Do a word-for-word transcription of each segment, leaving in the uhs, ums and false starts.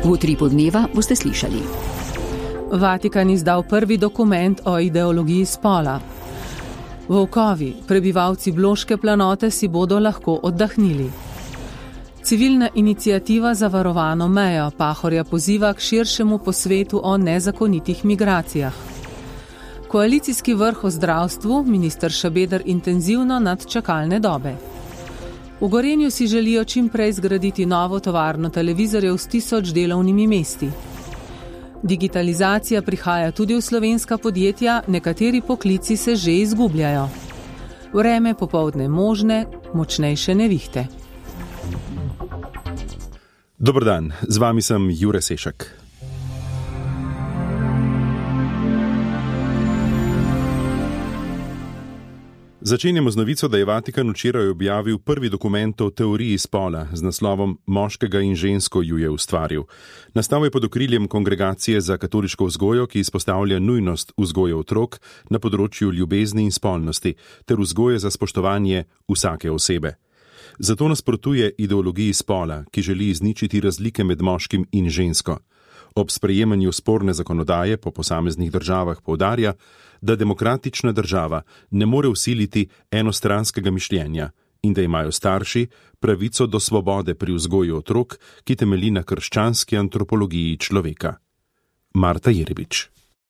V utripu dneva boste slišali. Vatikan izdal prvi dokument o ideologiji spola. Volkovi, prebivalci Bloške planote, si bodo lahko oddahnili. Civilna iniciativa za varovano mejo Pahorja poziva k širšemu posvetu o nezakonitih migracijah. Koalicijski vrh o zdravstvu, minister Šabeder intenzivno nad čakalne dobe. V Gorenju si želijo čim prej zgraditi novo tovarno televizorjev s tisoč delovnimi mesti. Digitalizacija prihaja tudi v slovenska podjetja, nekateri poklici se že izgubljajo. Vreme popoldne možne, močnejše nevihte. Dober dan, z vami sem Jure Sešak. Začenjamo z novico, da je Vatikan včeraj objavil prvi dokument o teoriji spola z naslovom Moškega in žensko ju je ustvaril. Nastal je pod okriljem Kongregacije za katoliško vzgojo, ki izpostavlja nujnost vzgoje otrok na področju ljubezni in spolnosti ter vzgoje za spoštovanje vsake osebe. Zato nasprotuje ideologiji spola, ki želi izničiti razlike med moškim in žensko. Ob sprejemanju sporne zakonodaje po posameznih državah poudarja, da demokratična država ne more vsiliti enostranskega mišljenja in da imajo starši pravico do svobode pri vzgoji otrok, ki temelji na krščanski antropologiji človeka. Marta Jerebič.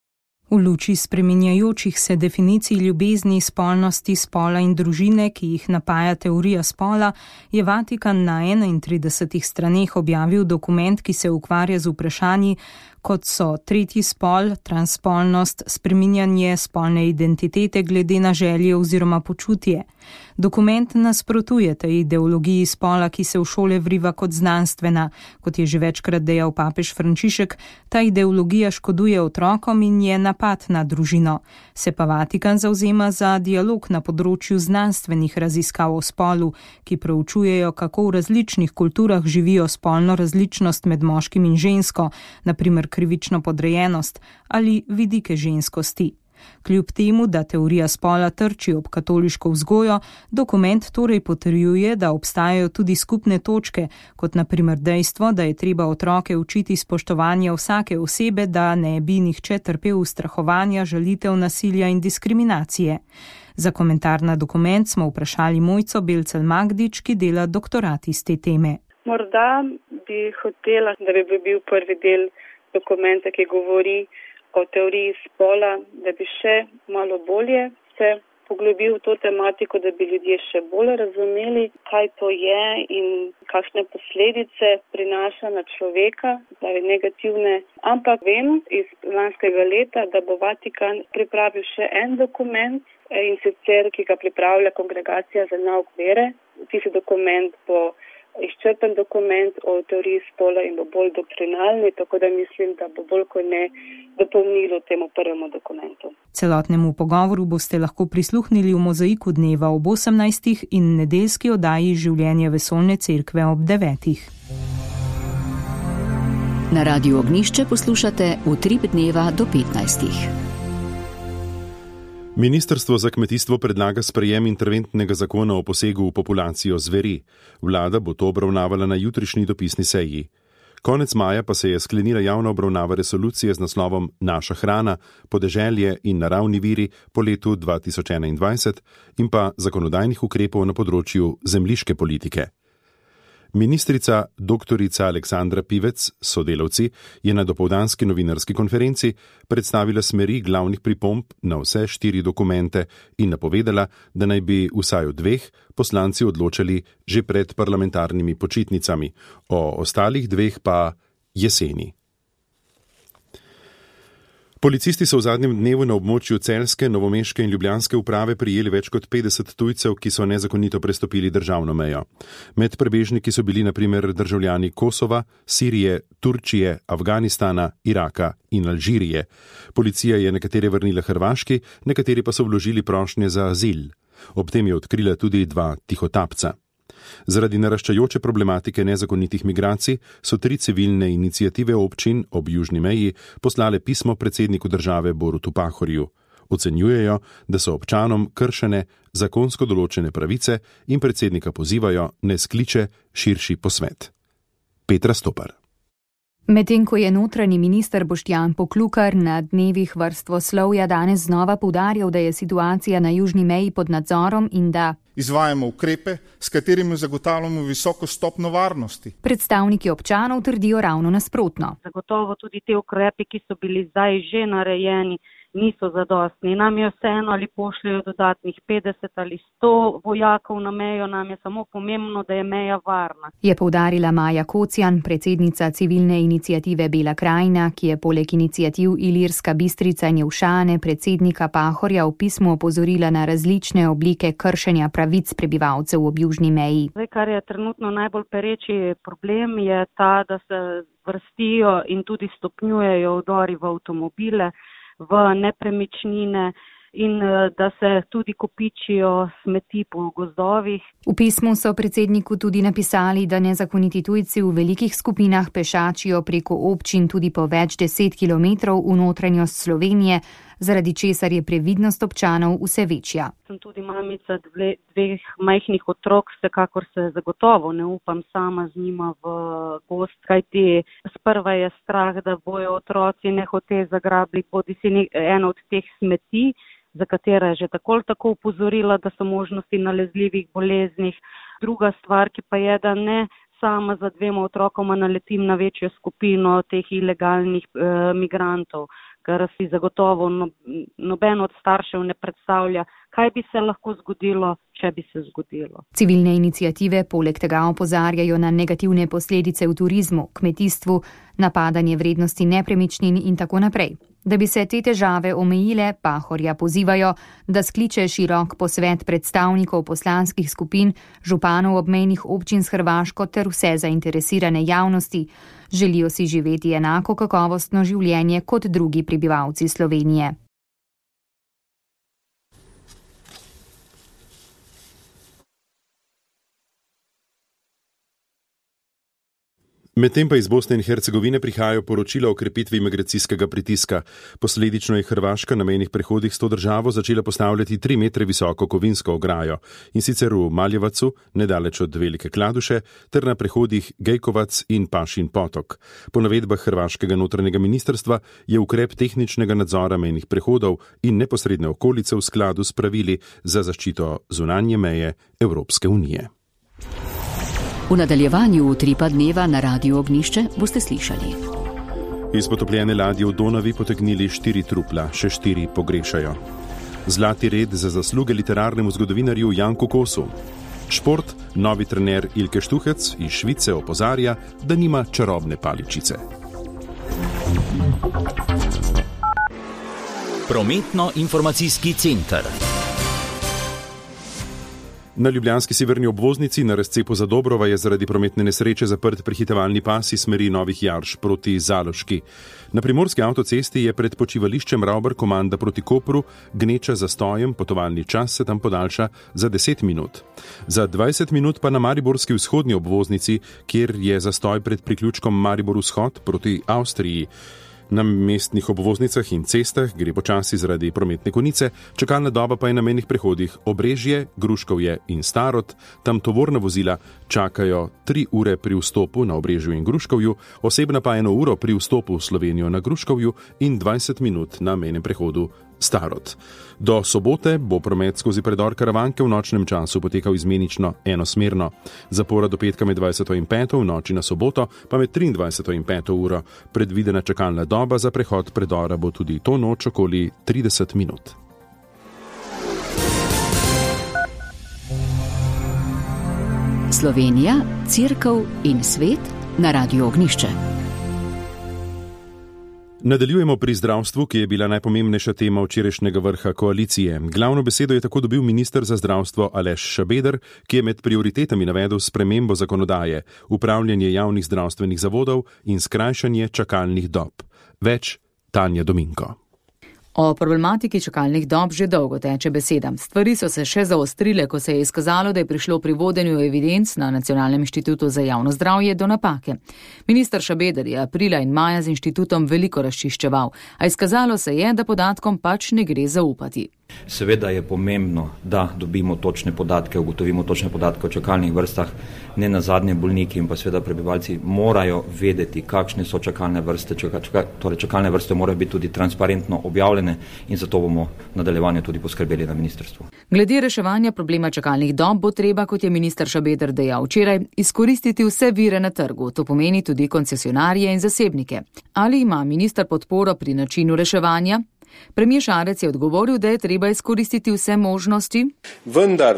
V luči spreminjajočih se definicij ljubezni, spolnosti, spola in družine, ki jih napaja teorija spola, je Vatikan na enaintridesetih straneh objavil dokument, ki se ukvarja z vprašanji, kot so tretji spol, transspolnost, spreminjanje spolne identitete glede na želje oziroma počutje. Dokument nasprotuje tej ideologiji spola, ki se v šole vriva kot znanstvena. Kot je že večkrat dejal papež Frančišek, ta ideologija škoduje otrokom in je napad na družino. Se pa Vatikan zavzema za dialog na področju znanstvenih raziskav o spolu, ki proučujejo, kako v različnih kulturah živijo spolno različnost med moškim in žensko, na primer krivično podrejenost ali vidike ženskosti. Kljub temu, da teorija spola trči ob katoliško vzgojo, dokument torej potrjuje, da obstajajo tudi skupne točke, kot na primer dejstvo, da je treba otroke učiti spoštovanja vsake osebe, da ne bi nihče trpel ustrahovanja, žalitev, nasilja in diskriminacije. Za komentar na dokument smo vprašali Mojco Belcel Magdič, ki dela doktorat iz te teme. Morda bi hotela, da bi bil prvi del dokumenta, ki govori o teoriji spola, da bi še malo bolje se poglobil v to tematiko, da bi ljudje še bolj razumeli, kaj to je in kakšne posledice prinaša na človeka, pravi negativne. Ampak vem iz lanskega leta, da bo Vatikan pripravil še en dokument, in sicer, ki ga pripravlja Kongregacija za nauk vere. Tisti dokument bo izčrpen dokument o teoriji spola in bo bolj doktrinalni, tako da mislim, da bo bolj kot ne dopolnilo temu prvemu dokumentu. Celotnemu pogovoru boste lahko prisluhnili v Mozaiku dneva ob osemnajstih in nedeljski oddaji Življenje vesoljne cerkve ob devetih. Na Radiu Ognjišče poslušate Utrip dneva do petnajstih. Ministrstvo za kmetijstvo predlaga sprejem interventnega zakona o posegu v populacijo zveri. Vlada bo to obravnavala na jutrišnji dopisni seji. Konec maja pa se je sklenila javna obravnava resolucije z naslovom Naša hrana, podeželje in naravni viri po letu dva tisoč enaindvajset in pa zakonodajnih ukrepov na področju zemljiške politike. Ministrica doktorica Aleksandra Pivec s sodelavci je na dopoldanski novinarski konferenci predstavila smeri glavnih pripomb na vse štiri dokumente in napovedala, da naj bi vsaj o dveh poslanci odločali že pred parlamentarnimi počitnicami, o ostalih dveh pa jeseni. Policisti so v zadnjem dnevu na območju Celjske, Novomeške in Ljubljanske uprave prijeli več kot petdeset tujcev, ki so nezakonito prestopili državno mejo. Med prebežniki so bili na primer državljani Kosova, Sirije, Turčije, Afganistana, Iraka in Alžirije. Policija je nekatere vrnila Hrvaški, nekateri pa so vložili prošnje za azil. Ob tem je odkrila tudi dva tihotapca. Zaradi naraščajoče problematike nezakonitih migracij so tri civilne iniciative občin ob južni meji poslale pismo predsedniku države Borutu Pahorju. Ocenjujejo, da so občanom kršene zakonsko določene pravice in predsednika pozivajo, ne skliče širši posvet. Petra Stopar. Medtem ko je notranji minister Boštjan Poklukar na dnevih vrstoslovja danes znova poudarjal, da je situacija na južni meji pod nadzorom in da izvajamo ukrepe, s katerimi zagotavljamo visoko stopnjo varnosti. Predstavniki občanov trdijo ravno nasprotno. Zagotovo tudi te ukrepi, ki so bili zdaj že narejeni, niso zadostni. Nam je vseeno, ali pošljajo dodatnih petdeset ali sto vojakov na mejo, nam je samo pomembno, da je meja varna. Je poudarila Maja Kocjan, predsednica civilne iniciative Bela krajina, ki je poleg iniciativ Ilirska Bistrica in Jelšane predsednika Pahorja v pismu opozorila na različne oblike kršenja pravic prebivalcev ob južni meji. Zdaj, kar je trenutno najbolj pereči problem, je ta, da se vrstijo in tudi stopnjujejo vdori v avtomobile, v nepremičnine in da se tudi kopičijo smeti po gozdovih. V pismu so predsedniku tudi napisali, da nezakoniti tujci v velikih skupinah pešačijo preko občin tudi po več deset kilometrov v notranjost Slovenije, zaradi česar je previdnost občanov vse večja. Sem tudi mamica dve, dveh majhnih otrok, vsekakor se zagotovo ne upam sama z njima v gost, kajti sprva je strah, da bojo otroci nehote zagrabili bodi si eno od teh smeti, za katere je že tako ali tako upozorila, da so možnosti nalezljivih boleznih. Druga stvar, ki pa je, da ne sama za dvema otrokoma naletim na večjo skupino teh ilegalnih e, migrantov, ker si zagotovo no, noben od staršev ne predstavlja, kaj bi se lahko zgodilo, če bi se zgodilo. Civilne iniciative poleg tega opozarjajo na negativne posledice v turizmu, kmetijstvu, napadanje vrednosti nepremičnin in tako naprej. Da bi se te težave omejile, Pahorja pozivajo, da skliče širok posvet predstavnikov poslanskih skupin, županov obmejnih občin s Hrvaško ter vse zainteresirane javnosti. Želijo si živeti enako kakovostno življenje kot drugi prebivalci Slovenije. Medtem pa iz Bosne in Hercegovine prihajajo poročila o krepitvi migracijskega pritiska. Posledično je Hrvaška na mejnih prehodih s to državo začela postavljati tri metre visoko kovinsko ograjo, in sicer v Maljevacu, nedaleč od Velike Kladuše, ter na prehodih Gejkovac in Pašin potok. Po navedbah hrvaškega notranjega ministrstva je ukrep tehničnega nadzora mejnih prehodov in neposredne okolice v skladu s pravili za zaščito zunanje meje Evropske unije. V nadaljevanju utripa dneva na Radiu Ognjišče boste slišali. Iz potopljene ladje v Donavi potegnili štiri trupla, še štiri pogrešajo. Zlati red za zasluge literarnemu zgodovinarju Janku Kosu. Šport, novi trener Ilke Štuhec iz Švice opozarja, da nima čarobne paličice. Prometno-informacijski center. Na ljubljanski severni obvoznici na razcepu Zadobrova je zaradi prometne nesreče zaprt prehitevalni pas iz smeri Novih Jarš proti Zaloški. Na primorski avtocesti je pred počivališčem Ravbar komanda proti Kopru gneča za stojem, potovalni čas se tam podaljša za deset minut. Za dvajset minut pa na mariborski vzhodni obvoznici, kjer je zastoj pred priključkom Maribor vzhod proti Avstriji. Na mestnih obvoznicah in cestah gre počasi zaradi prometne konice, čakalna doba pa je na mejnih prehodih Obrežje, Gruškovje in Starod. Tam tovorna vozila čakajo tri ure pri vstopu na Obrežju in Gruškovju, osebna pa eno uro pri vstopu v Slovenijo na Gruškovju in dvajset minut na mejnem prehodu Starod. Do sobote bo promet skozi predor Karavanke v nočnem času potekal izmenično enosmerno. Zapora do petka med dvajseto in peto, v noči na soboto pa med triindvajseto in peto uro. Predvidena čakalna doba za prehod predora bo tudi to noč okoli trideset minut. Slovenija, Cerkev in svet na Radiu Ognjišče. Nadaljujemo pri zdravstvu, ki je bila najpomembnejša tema včerajšnjega vrha koalicije. Glavno besedo je tako dobil minister za zdravstvo Aleš Šabeder, ki je med prioritetami navedel spremembo zakonodaje, upravljanje javnih zdravstvenih zavodov in skrajšanje čakalnih dob. Več Tanja Dominko. O problematiki čakalnih dob že dolgo teče beseda. Stvari so se še zaostrile, ko se je izkazalo, da je prišlo pri vodenju evidenc na Nacionalnem inštitutu za javno zdravje do napake. Minister Šabeder je aprila in maja z inštitutom veliko razčiščeval, a izkazalo se je, da podatkom pač ne gre zaupati. Seveda je pomembno, da dobimo točne podatke, ugotovimo točne podatke o čakalnih vrstah, ne nazadnje bolniki in pa seveda prebivalci morajo vedeti, kakšne so čakalne vrste, čaka, čaka, torej čakalne vrste morajo biti tudi transparentno objavljene in zato bomo v nadaljevanju tudi poskrbeli na ministrstvu. Glede reševanja problema čakalnih dob bo treba, kot je minister Šabeder dejal včeraj, izkoristiti vse vire na trgu, to pomeni tudi koncesionarje in zasebnike. Ali ima minister podporo pri načinu reševanja? Premijer Šarec je odgovoril, da je treba izkoristiti vse možnosti. Vendar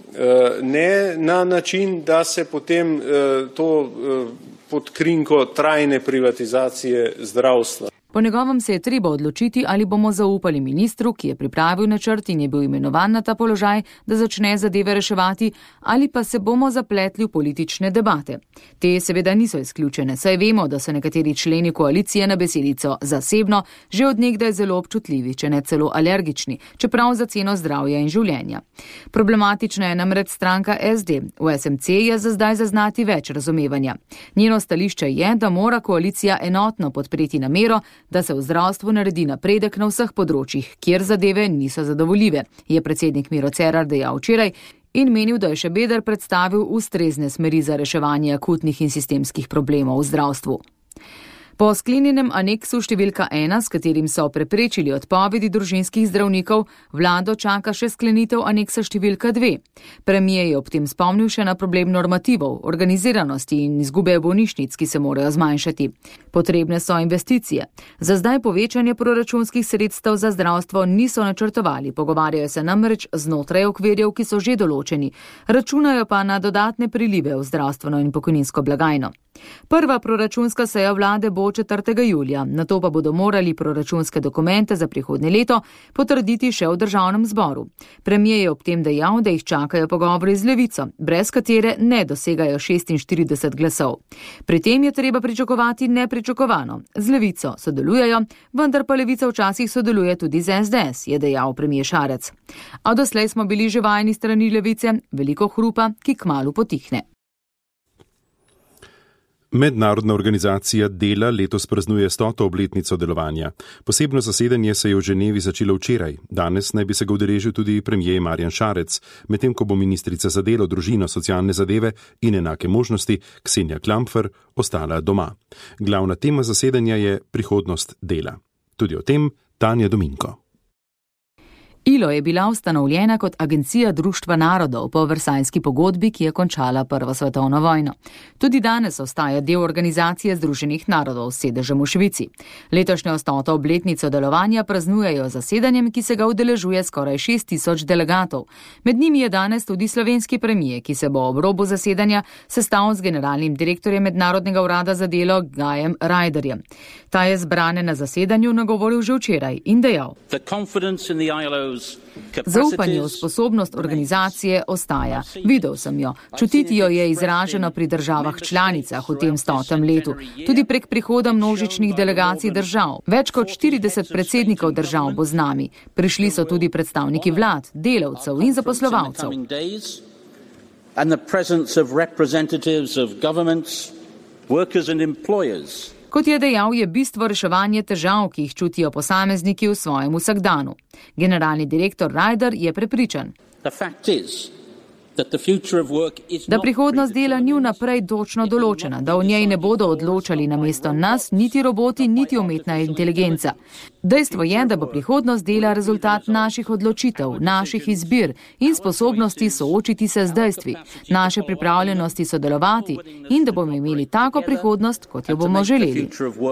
ne na način, da se potem to pod krinko trajne privatizacije zdravstva. Po njegovem se je treba odločiti, ali bomo zaupali ministru, ki je pripravil načrt in je bil imenovan na ta položaj, da začne zadeve reševati, ali pa se bomo zapletli v politične debate. Te seveda niso izključene, saj vemo, da so nekateri členi koalicije na besedico zasebno že od nekdaj zelo občutljivi, če ne celo alergični, čeprav za ceno zdravja in življenja. Problematična je namreč stranka S D. V S M C je za zdaj zaznati več razumevanja. Njeno stališče je, da mora koalicija enotno podpreti namero, da se v zdravstvu naredi napredek na vseh področjih, kjer zadeve niso zadovoljive, je predsednik Miro Cerar dejal včeraj in menil, da je Šabeder predstavil ustrezne smeri za reševanje akutnih in sistemskih problemov v zdravstvu. Po sklenjenem aneksu številka ena, s katerim so preprečili odpovedi družinskih zdravnikov, vlado čaka še sklenitev aneksa številka dve. Premier je ob tem spomnil še na problem normativov, organiziranosti in izgube bolnišnic, ki se morajo zmanjšati. Potrebne so investicije. Za zdaj povečanje proračunskih sredstev za zdravstvo niso načrtovali, pogovarjajo se namreč znotraj okvirjev, ki so že določeni. Računajo pa na dodatne prilive v zdravstveno in pokojninsko blagajno. Prva proračunska seja vlade bo četrtega julija, nato pa bodo morali proračunske dokumente za prihodnje leto potrditi še v državnem zboru. Premier je ob tem dejal, da jih čakajo pogovori z Levico, brez katere ne dosegajo šestinštirideset glasov. Pri tem je treba pričakovati nepričakovano. Z Levico sodelujejo, vendar pa Levica včasih sodeluje tudi z S D S, je dejal premier Šarec. A doslej smo bili že vajeni strani Levice, veliko hrupa, ki kmalu potihne. Mednarodna organizacija dela letos praznuje stoto obletnico delovanja. Posebno zasedanje se je v Ženevi začelo včeraj. Danes naj bi se ga udeležil tudi premier Marjan Šarec, medtem ko bo ministrica za delo, družino, socialne zadeve in enake možnosti Ksenija Klampfer ostala doma. Glavna tema zasedanja je prihodnost dela. Tudi o tem Tanja Dominko. I L O je bila ustanovljena kot agencija Društva narodov po Versajski pogodbi, ki je končala Prvo svetovno vojno. Tudi danes ostaja del organizacije Združenih narodov s sedežem v Švici. Letošnjo stoto obletnico delovanja praznujejo zasedanjem, ki se ga udeležuje skoraj šest tisoč delegatov. Med njimi je danes tudi slovenski premier, ki se bo ob robu zasedanja sestal z generalnim direktorjem Mednarodnega urada za delo Gajem Rajderjem. Ta je zbrane na zasedanju nagovoril že včeraj in dejal: Zaupanje v sposobnost organizacije ostaja. Videl sem jo. Čutiti jo je izraženo pri državah članicah v tem stotem letu, tudi prek prihoda množičnih delegacij držav. Več kot štirideset predsednikov držav bo z nami. Prišli so tudi predstavniki vlad, delavcev in zaposlovalcev. Kot je dejal, je bistvo reševanje težav, ki jih čutijo posamezniki v svojem vsakdanu. Generalni direktor Rajder je prepričan, da prihodnost dela ni vnaprej točno določena, da v njej ne bodo odločali namesto nas niti roboti, niti umetna inteligenca. Dejstvo je, da bo prihodnost dela rezultat naših odločitev, naših izbir in sposobnosti soočiti se z dejstvi, naše pripravljenosti sodelovati in da bomo imeli tako prihodnost, kot jo bomo želeli.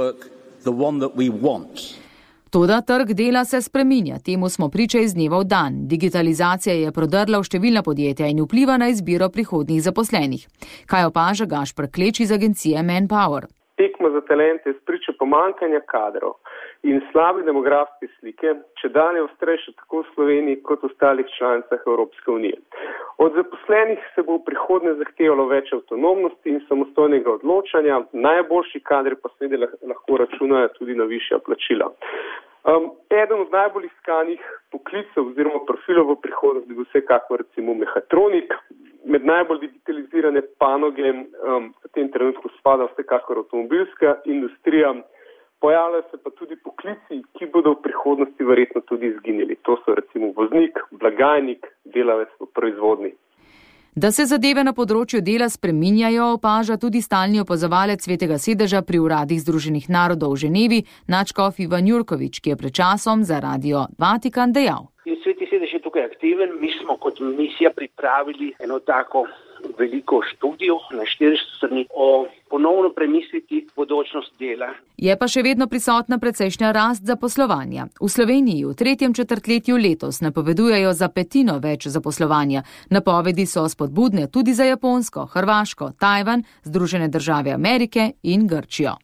Toda trg dela se spreminja, temu smo priča iz dneva v dan. Digitalizacija je prodrla v številna podjetja in vpliva na izbiro prihodnjih zaposlenih. Kaj opaža Gašper Kleč iz agencije Manpower? Tekma za talente spriča pomanjkanja kadrov in slabe demografske slike, čedalje ostrejše tako v Sloveniji kot v ostalih članicah Evropske unije. Od zaposlenih se bo v prihodnje zahtevalo več avtonomnosti in samostojnega odločanja, najboljši kadri pa seveda lahko računajo tudi na višja plačila. Um, eden od najbolj iskanih poklicev oziroma profilov v prihodnosti bo vsekakor recimo mehatronik. Med najbolj digitalizirane panoge um, v tem trenutku spada vsekakor avtomobilska industrija. Pojavljajo se pa tudi poklici, ki bodo v prihodnosti verjetno tudi izginili. To so recimo voznik, blagajnik, delavec v proizvodni. Da se zadeve na področju dela spreminjajo, opaža tudi stalni opazovalec Svetega sedeža pri uradih Združenih narodov v Ženevi, nadškof Ivan Jurkovič, ki je pred časom za Radio Vatikan dejal. In Sveti sedež je tukaj aktiven. Mi smo kot misija pripravili eno tako veliko študijo na štiristo strani o ponovno premisliti bodočnost dela. Je pa še vedno prisotna precejšnja rast zaposlovanja. V Sloveniji v tretjem četrtletju letos napovedujejo za petino več zaposlovanja. Napovedi so spodbudne tudi za Japonsko, Hrvaško, Tajvan, Združene države Amerike in Grčijo.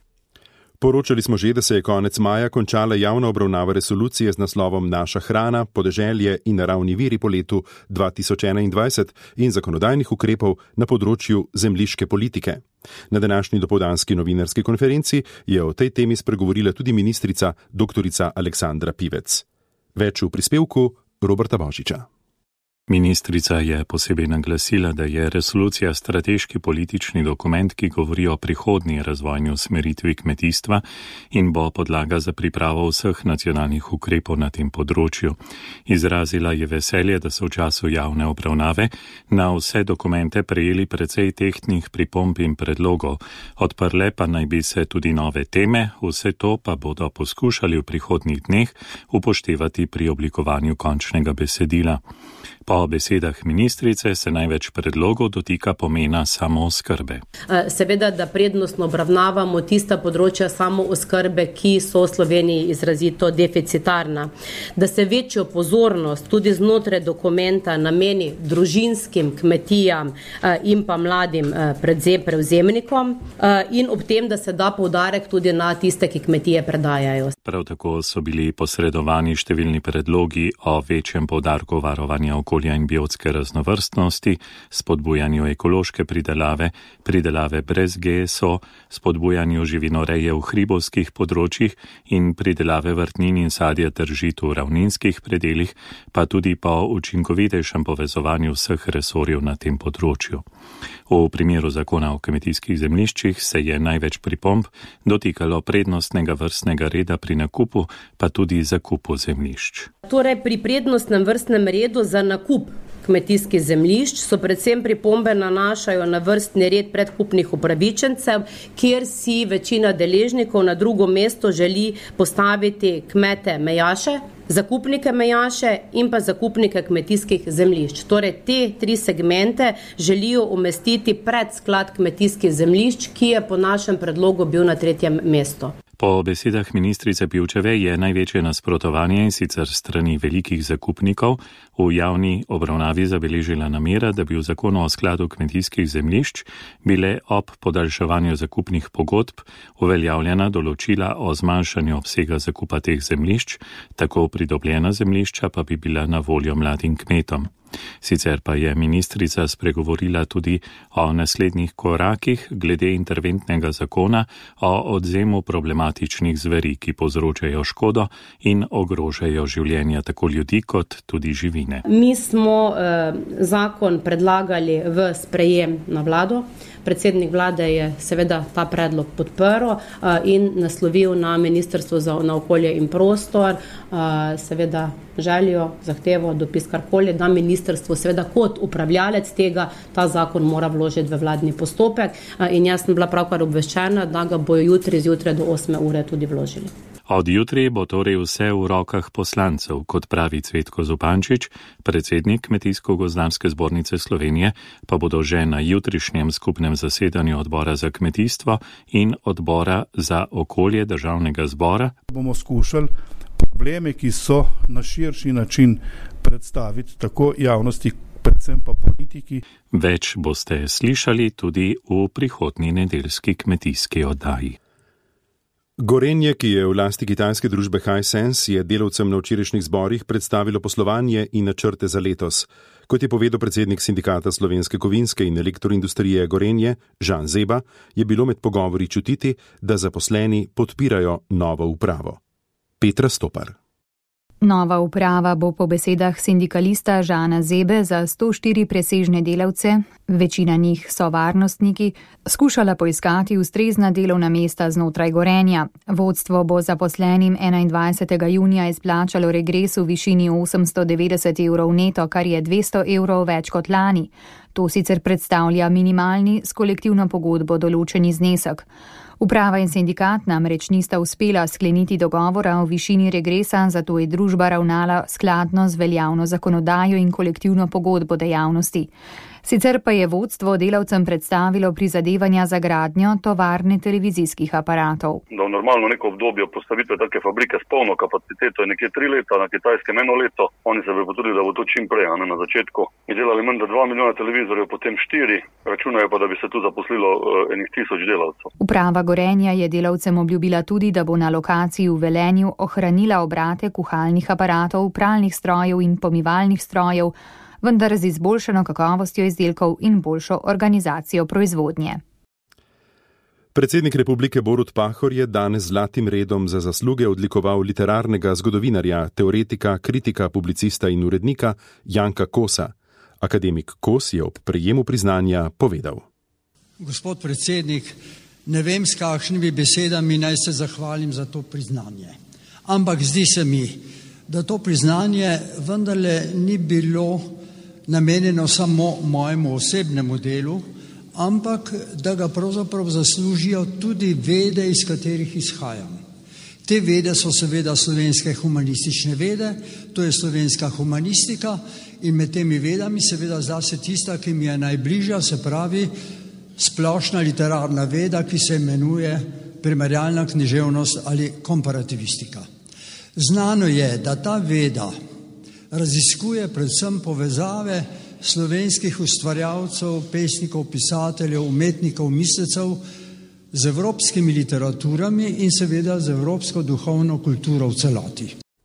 Poročali smo že, da se je konec maja končala javna obravnava resolucije z naslovom Naša hrana, podeželje in naravni viri po letu dva tisoč enaindvajset in zakonodajnih ukrepov na področju zemljiške politike. Na današnji dopoldanski novinarski konferenci je o tej temi spregovorila tudi ministrica doktorica Aleksandra Pivec. Več v prispevku Roberta Božiča. Ministrica je posebej naglasila, da je resolucija strateški politični dokument, ki govori o prihodnji razvojni usmeritvi kmetijstva in bo podlaga za pripravo vseh nacionalnih ukrepov na tem področju. Izrazila je veselje, da so v času javne obravnave na vse dokumente prejeli precej tehtnih pripomb in predlogov. Odprle pa naj bi se tudi nove teme, vse to pa bodo poskušali v prihodnjih dneh upoštevati pri oblikovanju končnega besedila. Po besedah ministrice se največ predlogov dotika pomena samooskrbe. Seveda, da prednostno obravnavamo tista področja samooskrbe, ki so v Sloveniji izrazito deficitarna. Da se večjo pozornost tudi znotraj dokumenta nameni družinskim kmetijam in pa mladim prevzemnikom in ob tem, da se da poudarek tudi na tiste, ki kmetije predajajo. Prav tako so bili posredovani številni predlogi o večjem poudarku varovanja okolja in biotske raznovrstnosti, spodbujanju ekološke pridelave, pridelave brez G S O, spodbujanju živinoreje v hribovskih področjih in pridelave vrtnin in sadja ter žit v ravninskih predelih, pa tudi po učinkovitejšem povezovanju vseh resorjev na tem področju. V primeru zakona o kmetijskih zemljiščih se je največ pripomb dotikalo prednostnega vrstnega reda pri nakupu, pa tudi zakupu zemljišč. Torej, pri prednostnem vrstnem redu za nakup kmetijskih zemljišč so predvsem pripombe nanašajo na vrstni red predkupnih upravičencev, kjer si večina deležnikov na drugo mesto želi postaviti kmete mejaše, zakupnike mejaše in pa zakupnike kmetijskih zemljišč. Torej, te tri segmente želijo umestiti pred sklad kmetijskih zemljišč, ki je po našem predlogu bil na tretjem mestu. Po besedah ministrice Pivčeve je največje nasprotovanje, in sicer strani velikih zakupnikov, v javni obravnavi zabeležila namera, da bi v zakonu o skladu kmetijskih zemljišč bile ob podaljševanju zakupnih pogodb uveljavljena določila o zmanjšanju obsega zakupa teh zemljišč, tako pridobljena zemljišča pa bi bila na voljo mladim kmetom. Sicer pa je ministrica spregovorila tudi o naslednjih korakih glede interventnega zakona o odvzemu problematičnih zveri, ki povzročajo škodo in ogrožajo življenja tako ljudi kot tudi živine. Mi smo eh, zakon predlagali v sprejem na vlado. Predsednik vlade je seveda ta predlog podprl uh, in naslovil na Ministrstvo za na okolje in prostor, uh, seveda željo, zahtevo, dopis karkoli, da ministrstvo seveda kot upravljalec tega ta zakon mora vložiti v vladni postopek uh, in jaz sem bila pravkar obveščena, da ga bojo jutri zjutraj do osme ure tudi vložili. Od jutri bo torej vse v rokah poslancev, kot pravi Cvetko Zupančič, predsednik Kmetijsko-gozdarske zbornice Slovenije, pa bodo že na jutrišnjem skupnem zasedanju odbora za kmetijstvo in odbora za okolje državnega zbora. Bomo skušali probleme, ki so na širši način predstaviti tako javnosti, predvsem pa politiki. Več boste slišali tudi v prihodnji nedeljski kmetijski oddaji. Gorenje, ki je v lasti kitajske družbe Hisense, je delavcem na včerajšnjih zborih predstavilo poslovanje in načrte za letos. Kot je povedal predsednik sindikata slovenske kovinske in elektroindustrije Gorenje, Žan Zeba, je bilo med pogovori čutiti, da zaposleni podpirajo novo upravo. Petra Stopar. Nova uprava bo po besedah sindikalista Žana Zebe za sto štiri presežne delavce, večina njih so varnostniki, skušala poiskati ustrezna delovna mesta znotraj Gorenja. Vodstvo bo zaposlenim enaindvajsetega junija izplačalo regres v višini osemsto devetdeset evrov neto, kar je dvesto evrov več kot lani. To sicer predstavlja minimalni s kolektivno pogodbo določeni znesek. Uprava in sindikat namreč nista uspela skleniti dogovora o višini regresa, zato je družba ravnala skladno z veljavno zakonodajo in kolektivno pogodbo dejavnosti. Sicer pa je vodstvo delavcem predstavilo prizadevanja za gradnjo tovarne televizijskih aparatov. Da v normalno neko obdobje postavitve take fabrike s polno kapaciteto je nekje tri leta, na Kitajskem eno leto. Oni se bi potrudili, da bo to čim prej, ne na začetku. Izdelali menda dva milijona televizorjev, potem štiri, računajo pa, da bi se tu zaposlilo uh, enih tisoč delavcev. Uprava Gorenja je delavcem obljubila tudi, da bo na lokaciji v Velenju ohranila obrate kuhalnih aparatov, pralnih strojev in pomivalnih strojev, vendar z izboljšano kakovostjo izdelkov in boljšo organizacijo proizvodnje. Predsednik republike Borut Pahor je danes z zlatim redom za zasluge odlikoval literarnega zgodovinarja, teoretika, kritika, publicista in urednika Janka Kosa. Akademik Kos je ob prejemu priznanja povedal. Gospod predsednik, ne vem, s kakšnimi besedami naj se zahvalim za to priznanje. Ampak zdi se mi, da to priznanje vendarle ni bilo namenjeno samo mojemu osebnemu delu, ampak da ga pravzaprav zaslužijo tudi vede, iz katerih izhajam. Te vede so seveda slovenske humanistične vede, to je slovenska humanistika in med temi vedami seveda zase tista, ki mi je najbližja, se pravi splošna literarna veda, ki se imenuje primerjalna književnost ali komparativistika. Znano je, da ta veda raziskuje predvsem povezave slovenskih ustvarjalcev, pesnikov, pisateljev, umetnikov, mislecev z evropskimi literaturami in seveda z evropsko duhovno kulturo v celoti.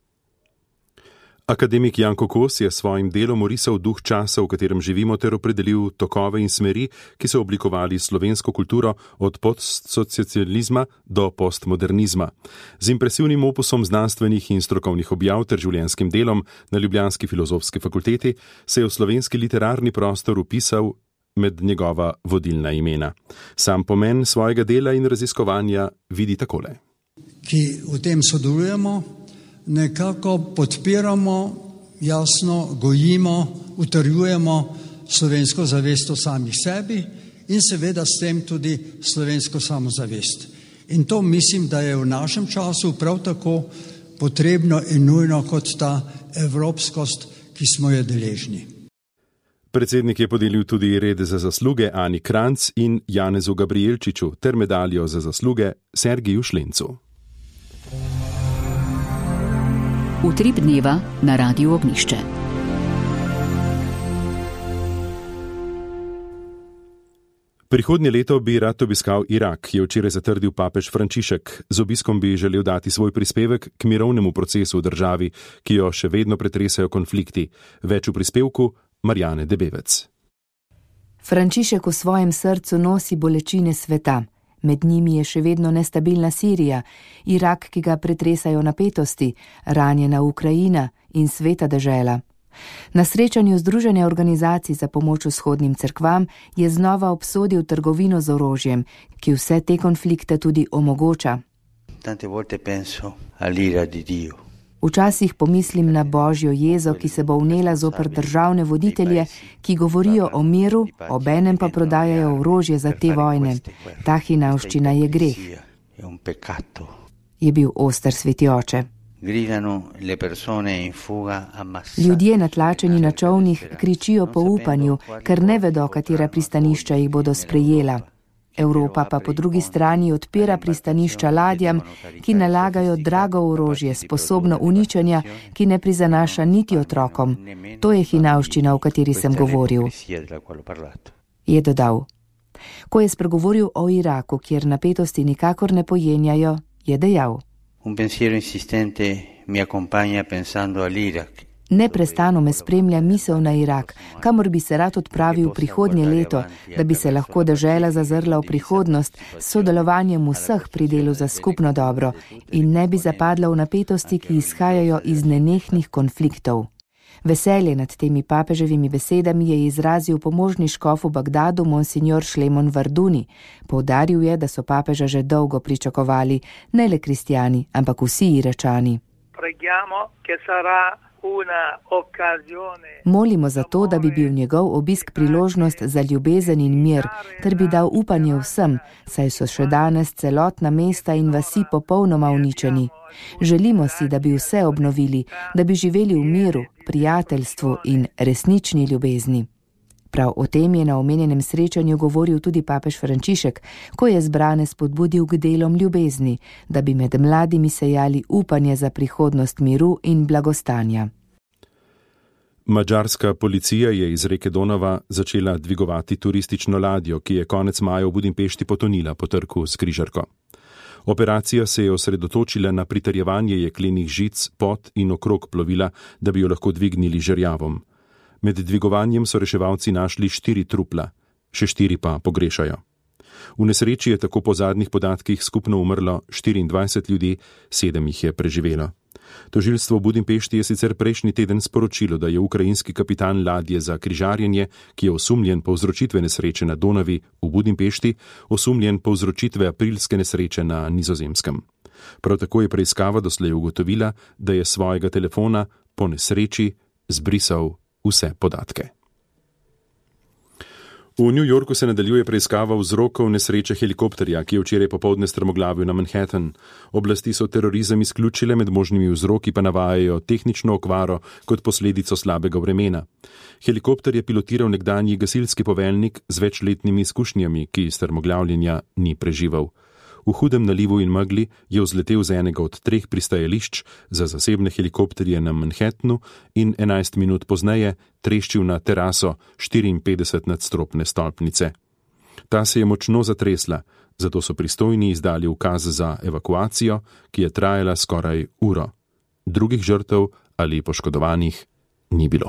Akademik Janko Kos je svojim delom orisal duh časa, v katerem živimo, ter opredelil tokove in smeri, ki so oblikovali slovensko kulturo od postsocializma do postmodernizma. Z impresivnim opusom znanstvenih in strokovnih objav ter življenjskim delom na Ljubljanski filozofski fakulteti se je v slovenski literarni prostor upisal med njegova vodilna imena. Sam pomen svojega dela in raziskovanja vidi takole. Ki v tem sodelujemo, nekako podpiramo, jasno gojimo, utrjujemo slovensko zavest o samih sebi in seveda s tem tudi slovensko samozavest. In to mislim, da je v našem času prav tako potrebno in nujno kot ta evropskost, ki smo jo deležni. Predsednik je podelil tudi red za zasluge Ani Kranc in Janezu Gabrielčiču ter medaljo za zasluge Sergiju Šlencu. Utrip dneva na Radiu Ognjišče. Prihodnje leto bi rad obiskal Irak, je včeraj zatrdil papež Frančišek. Z obiskom bi želel dati svoj prispevek k mirovnemu procesu v državi, ki jo še vedno pretresajo konflikti. Več v prispevku Marjane Debevec. Frančišek v svojem srcu nosi bolečine sveta. Med njimi je še vedno nestabilna Sirija, Irak, ki ga pretresajo napetosti, ranjena Ukrajina in sveta dežela. Na srečanju Združenja organizacij za pomoč vzhodnim cerkvam je znova obsodil trgovino z orožjem, ki vse te konflikte tudi omogoča. Tante volte penso all'ira di Dio. Včasih pomislim na Božjo jezo, ki se bo vnela zoper državne voditelje, ki govorijo o miru, obenem pa prodajajo orožje za te vojne. Ta hinavščina je greh. Je bil oster sveti oče. Ljudje natlačeni na čolnih kričijo po upanju, ker ne vedo, katera pristanišča jih bodo sprejela. Evropa pa po drugi strani odpira pristanišča ladjam, ki nalagajo drago orožje, sposobno uničenja, ki ne prizanaša niti otrokom. To je hinavščina, o kateri sem govoril. Je dodal. Ko je spregovoril o Iraku, kjer napetosti nikakor ne pojenjajo, je dejal. Un pensiero insistente mi accompagna pensando all'Irak Neprestano me spremlja misel na Irak, kamor bi se rad odpravil prihodnje leto, da bi se lahko dežela zazrla v prihodnost s sodelovanjem vseh pri delu za skupno dobro in ne bi zapadla v napetosti, ki izhajajo iz nenehnih konfliktov. Veselje nad temi papeževimi besedami je izrazil pomožni škof v Bagdadu monsignor Šlemon Varduni. Poudaril je, da so papeža že dolgo pričakovali, ne le kristjani, ampak vsi Iračani. Molimo za to, da bi bil njegov obisk priložnost za ljubezen in mir, ter bi dal upanje vsem, saj so še danes celotna mesta in vasi popolnoma uničeni. Želimo si, da bi vse obnovili, da bi živeli v miru, prijateljstvu in resnični ljubezni. Prav o tem je na omenjenem srečanju govoril tudi papež Frančišek, ko je zbrane spodbudil k delom ljubezni, da bi med mladimi sejali upanje za prihodnost miru in blagostanja. Madžarska policija je iz reke Donava začela dvigovati turistično ladjo, ki je konec maja v Budimpešti potonila po trku s križarko. Operacija se je osredotočila na pritrjevanje jeklenih žic pod in okrog plovila, da bi jo lahko dvignili žerjavom. Med dvigovanjem so reševalci našli štiri trupla, še štiri pa pogrešajo. V nesreči je tako po zadnjih podatkih skupno umrlo štiriindvajset ljudi, sedem jih je preživelo. Tožilstvo v Budimpešti je sicer prejšnji teden sporočilo, da je ukrajinski kapitan ladje za križarjenje, ki je osumljen povzročitve nesreče na Donavi v Budimpešti, osumljen povzročitve aprilske nesreče na Nizozemskem. Prav tako je preiskava doslej ugotovila, da je svojega telefona po nesreči zbrisal vse podatke. V New Yorku se nadaljuje preiskava vzrokov nesreče helikopterja, ki je včeraj popoldne strmoglavil na Manhattan. Oblasti so terorizem izključile, med možnimi vzroki pa navajajo tehnično okvaro kot posledico slabega vremena. Helikopter je pilotiral nekdanji gasilski poveljnik z večletnimi izkušnjami, ki strmoglavljenja ni preživel. V hudem nalivu in megli je vzletel z enega od treh pristajališč za zasebne helikopterje na Manhattanu in enajst minut pozneje treščil na teraso štiriinpetdeset nadstropne stolpnice. Ta se je močno zatresla, zato so pristojni izdali ukaz za evakuacijo, ki je trajala skoraj uro. Drugih žrtev ali poškodovanih ni bilo.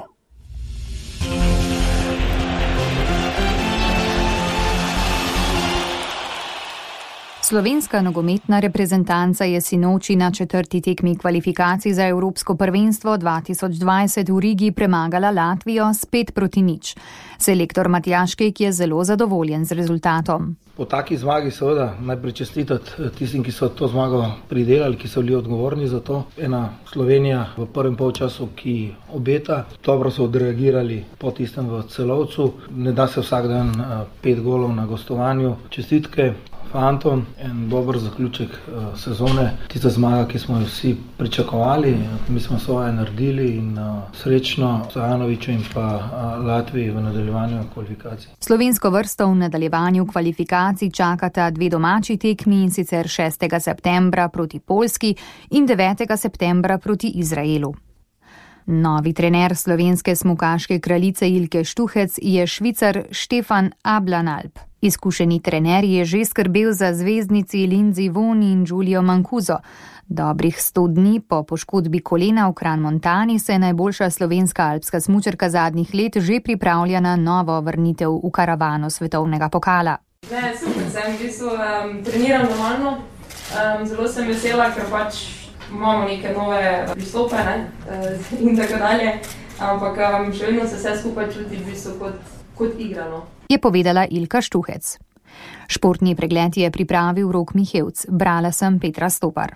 Slovenska nogometna reprezentanca je sinoči na četrti tekmi kvalifikacij za Evropsko prvenstvo dva tisoč dvajset v Rigi premagala Latvijo s pet proti nič. Selektor Matjaž Kek je zelo zadovoljen z rezultatom. Po taki zmagi seveda najprej čestitati tistim, ki so to zmago pridelali, ki so bili odgovorni za to. Ena Slovenija v prvem polčasu, ki obeta, dobro so odreagirali po tistem v Celovcu. Ne da se vsak dan pet golov na gostovanju. Čestitke fantom, en dober zaključek uh, sezone, tista zmaga, ki smo jo vsi pričakovali, mi smo svoje naredili in uh, srečno Stojanoviću in pa uh, Latviji v nadaljevanju kvalifikacij. Slovensko vrsto v nadaljevanju kvalifikacij čakata dve domači tekmi, in sicer šestega septembra proti Poljski in devetega septembra proti Izraelu. Novi trener slovenske smukaške kraljice Ilke Štuhec je Švicar Štefan Ablanalp. Izkušeni trener je že skrbel za zvezdnici Lindsey Vonn in Giulio Mancuso. Dobrih sto dni po poškodbi kolena v Crans-Montani se je najboljša slovenska alpska smučarka zadnjih let že pripravlja na novo vrnitev v karavano svetovnega pokala. Ne, super sem, v bistvu um, treniram normalno, um, zelo sem vesela, ker pač imamo neke nove pristope, ne, in tako dalje, ampak um, še vedno se vse skupaj čuti v bistvu kot, kot igrano. Je povedala Ilka Štuhec. Športni pregled je pripravil Rok Mihevc, brala sem Petra Stopar.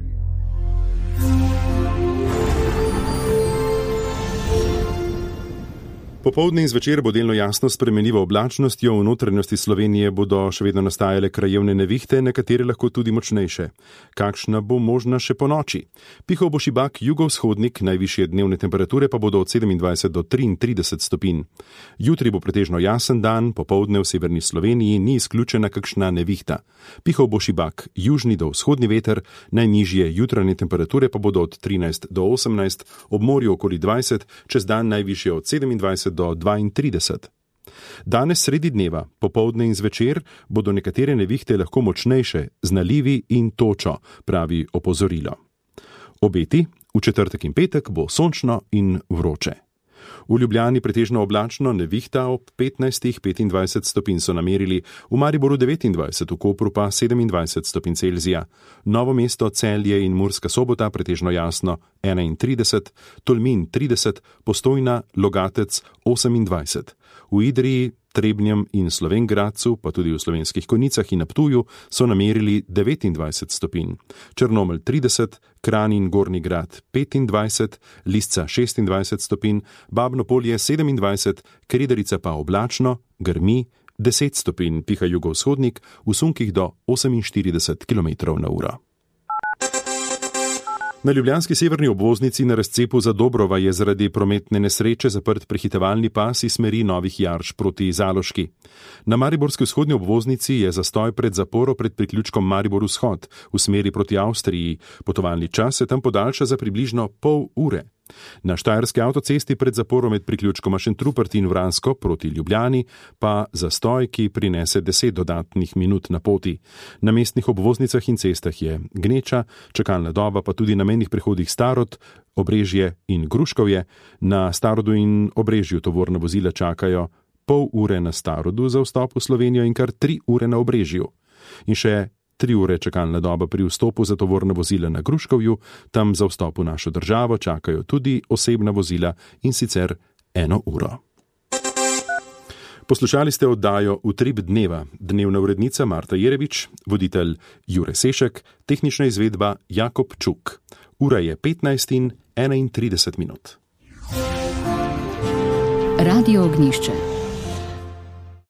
Popoldne in zvečer bo delno jasno spremenljivo oblačnostjo, v notranjosti Slovenije bodo še vedno nastajale krajevne nevihte, nekatere lahko tudi močnejše. Kakšna bo možna še po noči? Pihal bo šibak jugovzhodnik, najvišje dnevne temperature pa bodo od sedemindvajset do triintrideset stopinj. Jutri bo pretežno jasen dan, popoldne v severni Sloveniji ni izključena kakšna nevihta. Pihal bo šibak južni do vzhodni veter, najnižje jutranje temperature pa bodo od trinajst do osemnajst, ob morju okoli dvajset, čez dan najvišje od sedemindvajset do dvaintrideset. Danes sredi dneva, popoldne in zvečer, bodo nekatere nevihte lahko močnejše, z nalivi in točo, pravi opozorilo. Obeti: v četrtek in petek bo sončno in vroče. V Ljubljani pretežno oblačno, nevihta, ob petnajst petindvajset stopinj so namerili, v Mariboru devetindvajset, v Kopru pa sedemindvajset stopinj Celzija. Novo mesto, Celje in Murska Sobota pretežno jasno enaintrideset, Tolmin trideset, Postojna, Logatec osemindvajset. V Idriji, Trebnjem in Slovenj Gradcu, pa tudi v Slovenskih Konjicah in na Ptuju so namerili devetindvajset stopinj. Črnomelj trideset, Kranj in Gornji Grad petindvajset, Lisca šestindvajset stopinj, Babno Polje sedemindvajset, Kredarica pa oblačno, grmi deset stopinj, piha jugovzhodnik, v sunkih do oseminštirideset kilometrov na uro. Na ljubljanski severni obvoznici na razcepu za Dobrova je zaradi prometne nesreče zaprt prehitevalni pas iz smeri Novih Jarš proti Zaloški. Na mariborski vzhodni obvoznici je zastoj pred zaporo pred priključkom Maribor vzhod v smeri proti Avstriji. Potovalni čas se tam podaljša za približno pol ure. Na štajerski avtocesti pred zaporom med priključkoma Šentrupert in Vransko proti Ljubljani pa zastoj, ki prinese deset dodatnih minut na poti. Na mestnih obvoznicah in cestah je gneča, čakalna doba pa tudi na mejnih prehodih Starod, Obrežje in Gruškovje. Na Starodu in Obrežju tovorna vozila čakajo pol ure na Starodu za vstop v Slovenijo in kar tri ure na Obrežju. In še tri ure čakalna doba pri vstopu za tovorna vozila na Gruškovju, tam za vstop v našo državo čakajo tudi osebna vozila in sicer eno uro. Poslušali ste oddajo Utrip dneva, dnevna urednica Marta Jerevič, voditelj Jure Sešek, tehnična izvedba Jakob Čuk. Ura je petnajst in enaintrideset minut. Radio Ognjišče.